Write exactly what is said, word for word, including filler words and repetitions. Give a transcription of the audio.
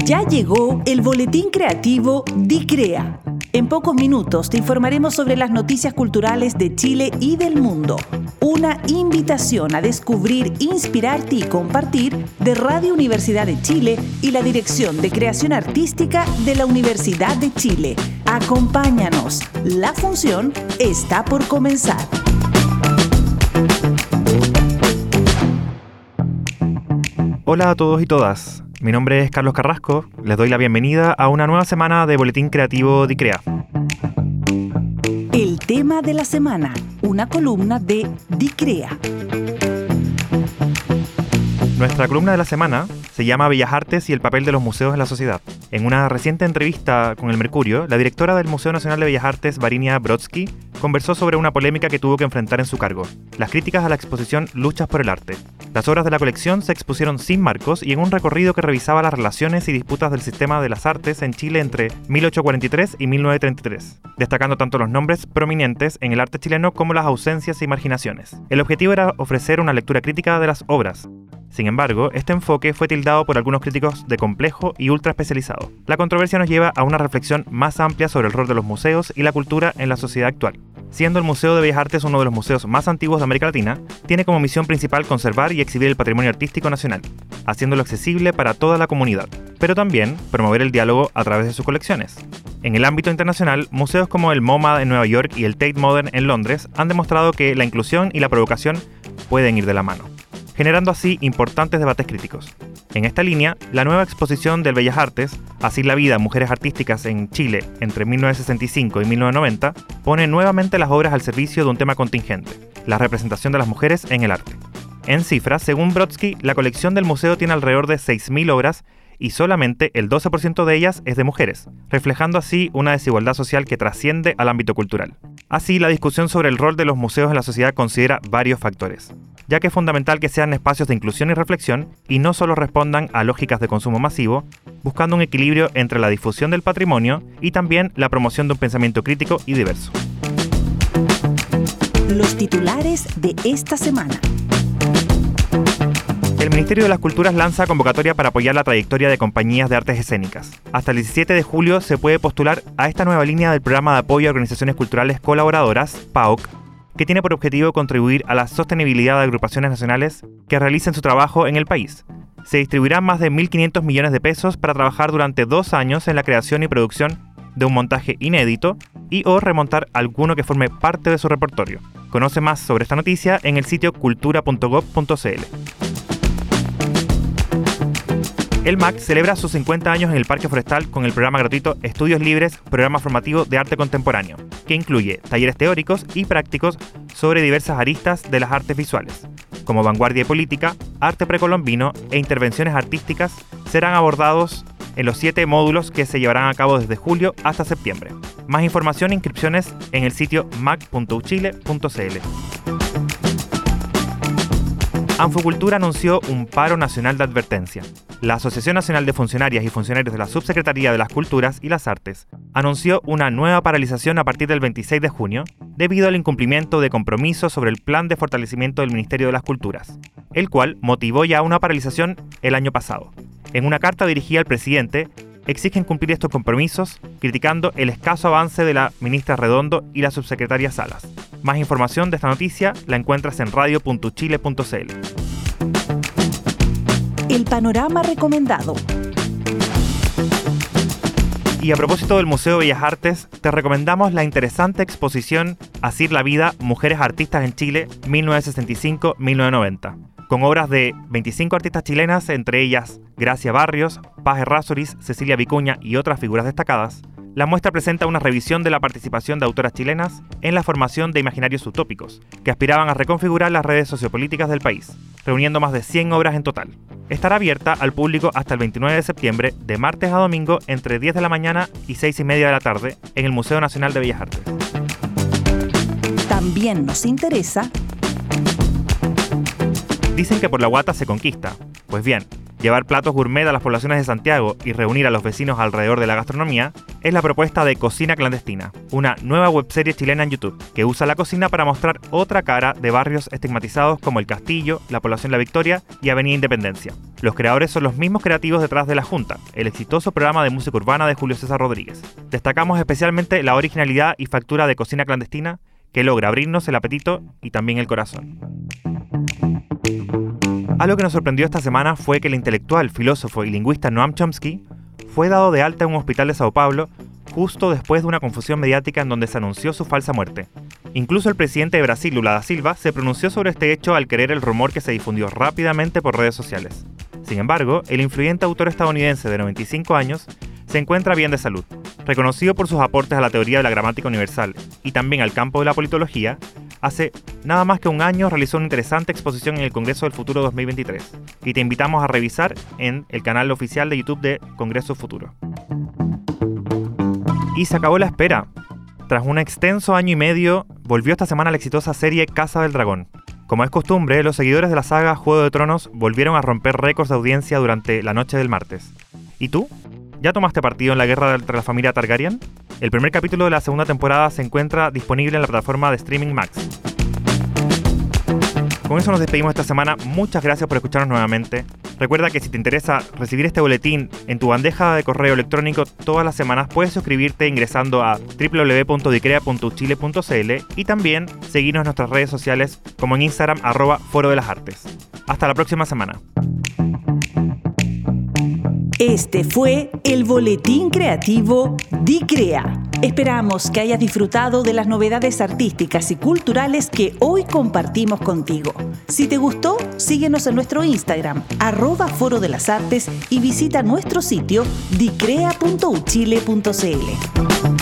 Ya llegó el boletín creativo DICREA. En pocos minutos te informaremos sobre las noticias culturales de Chile y del mundo. Una invitación a descubrir, inspirarte y compartir de Radio Universidad de Chile y la Dirección de Creación Artística de la Universidad de Chile. Acompáñanos. La función está por comenzar. Hola a todos y todas. Mi nombre es Carlos Carrasco. Les doy la bienvenida a una nueva semana de Boletín Creativo DICREA. El tema de la semana, una columna de DICREA. Nuestra columna de la semana se llama Bellas Artes y el papel de los museos en la sociedad. En una reciente entrevista con El Mercurio, la directora del Museo Nacional de Bellas Artes, Varinia Brodsky, conversó sobre una polémica que tuvo que enfrentar en su cargo: las críticas a la exposición Luchas por el Arte. Las obras de la colección se expusieron sin marcos y en un recorrido que revisaba las relaciones y disputas del sistema de las artes en Chile entre mil ochocientos cuarenta y tres y mil novecientos treinta y tres, destacando tanto los nombres prominentes en el arte chileno como las ausencias y marginaciones. El objetivo era ofrecer una lectura crítica de las obras. Sin embargo, este enfoque fue tildado por algunos críticos de complejo y ultra especializado. La controversia nos lleva a una reflexión más amplia sobre el rol de los museos y la cultura en la sociedad actual. Siendo el Museo de Bellas Artes uno de los museos más antiguos de América Latina, tiene como misión principal conservar y exhibir el patrimonio artístico nacional, haciéndolo accesible para toda la comunidad, pero también promover el diálogo a través de sus colecciones. En el ámbito internacional, museos como el MoMA en Nueva York y el Tate Modern en Londres han demostrado que la inclusión y la provocación pueden ir de la mano, generando así importantes debates críticos. En esta línea, la nueva exposición del Bellas Artes, Así la vida, mujeres artísticas en Chile entre mil novecientos sesenta y cinco y mil novecientos noventa, pone nuevamente las obras al servicio de un tema contingente: la representación de las mujeres en el arte. En cifras, según Brodsky, la colección del museo tiene alrededor de seis mil obras y solamente el doce por ciento de ellas es de mujeres, reflejando así una desigualdad social que trasciende al ámbito cultural. Así, la discusión sobre el rol de los museos en la sociedad considera varios factores, ya que es fundamental que sean espacios de inclusión y reflexión y no solo respondan a lógicas de consumo masivo, buscando un equilibrio entre la difusión del patrimonio y también la promoción de un pensamiento crítico y diverso. Los titulares de esta semana. El Ministerio de las Culturas lanza convocatoria para apoyar la trayectoria de compañías de artes escénicas. Hasta el diecisiete de julio se puede postular a esta nueva línea del Programa de Apoyo a Organizaciones Culturales Colaboradoras, P A O C, que tiene por objetivo contribuir a la sostenibilidad de agrupaciones nacionales que realicen su trabajo en el país. Se distribuirán más de mil quinientos millones de pesos para trabajar durante dos años en la creación y producción de un montaje inédito y o remontar alguno que forme parte de su repertorio. Conoce más sobre esta noticia en el sitio cultura punto gob punto c l. El M A C celebra sus cincuenta años en el Parque Forestal con el programa gratuito Estudios Libres, programa formativo de arte contemporáneo, que incluye talleres teóricos y prácticos sobre diversas aristas de las artes visuales, como vanguardia y política, arte precolombino e intervenciones artísticas. Serán abordados en los siete módulos que se llevarán a cabo desde julio hasta septiembre. Más información e inscripciones en el sitio mac punto u chile punto c l. Anfocultura anunció un paro nacional de advertencia. La Asociación Nacional de Funcionarias y Funcionarios de la Subsecretaría de las Culturas y las Artes anunció una nueva paralización a partir del veintiséis de junio debido al incumplimiento de compromisos sobre el plan de fortalecimiento del Ministerio de las Culturas, el cual motivó ya una paralización el año pasado. En una carta dirigida al presidente, exigen cumplir estos compromisos, criticando el escaso avance de la ministra Redondo y la subsecretaria Salas. Más información de esta noticia la encuentras en radio punto chile punto c l. El panorama recomendado. Y a propósito del Museo de Bellas Artes, te recomendamos la interesante exposición Así la vida, mujeres artistas en Chile mil novecientos sesenta y cinco a mil novecientos noventa, con obras de veinticinco artistas chilenas, entre ellas Gracia Barrios, Paz Errázuriz, Cecilia Vicuña y otras figuras destacadas. La muestra presenta una revisión de la participación de autoras chilenas en la formación de imaginarios utópicos, que aspiraban a reconfigurar las redes sociopolíticas del país, reuniendo más de cien obras en total. Estará abierta al público hasta el veintinueve de septiembre, de martes a domingo, entre diez de la mañana y seis y media de la tarde, en el Museo Nacional de Bellas Artes. También nos interesa. Dicen que por la guata se conquista. Pues bien, llevar platos gourmet a las poblaciones de Santiago y reunir a los vecinos alrededor de la gastronomía, es la propuesta de Cocina Clandestina, una nueva webserie chilena en YouTube que usa la cocina para mostrar otra cara de barrios estigmatizados como El Castillo, la Población La Victoria y Avenida Independencia. Los creadores son los mismos creativos detrás de La Junta, el exitoso programa de música urbana de Julio César Rodríguez. Destacamos especialmente la originalidad y factura de Cocina Clandestina, que logra abrirnos el apetito y también el corazón. Algo que nos sorprendió esta semana fue que el intelectual, filósofo y lingüista Noam Chomsky fue dado de alta en un hospital de Sao Paulo justo después de una confusión mediática en donde se anunció su falsa muerte. Incluso el presidente de Brasil, Lula da Silva, se pronunció sobre este hecho al creer el rumor que se difundió rápidamente por redes sociales. Sin embargo, el influyente autor estadounidense de noventa y cinco años se encuentra bien de salud. Reconocido por sus aportes a la teoría de la gramática universal y también al campo de la politología, hace nada más que un año realizó una interesante exposición en el Congreso del Futuro dos mil veintitrés, y te invitamos a revisar en el canal oficial de YouTube de Congreso Futuro. Y se acabó la espera. Tras un extenso año y medio, volvió esta semana la exitosa serie Casa del Dragón. Como es costumbre, los seguidores de la saga Juego de Tronos volvieron a romper récords de audiencia durante la noche del martes. ¿Y tú? ¿Ya tomaste partido en la guerra entre la familia Targaryen? El primer capítulo de la segunda temporada se encuentra disponible en la plataforma de streaming Max. Con eso nos despedimos esta semana. Muchas gracias por escucharnos nuevamente. Recuerda que si te interesa recibir este boletín en tu bandeja de correo electrónico todas las semanas, puedes suscribirte ingresando a doble u doble u doble u punto dicrea punto chile punto c l y también seguirnos en nuestras redes sociales como en Instagram arroba Foro de las Artes. Hasta la próxima semana. Este fue el Boletín Creativo DICREA. Esperamos que hayas disfrutado de las novedades artísticas y culturales que hoy compartimos contigo. Si te gustó, síguenos en nuestro Instagram, arroba Foro de las Artes, y visita nuestro sitio dicrea punto uchile punto c l.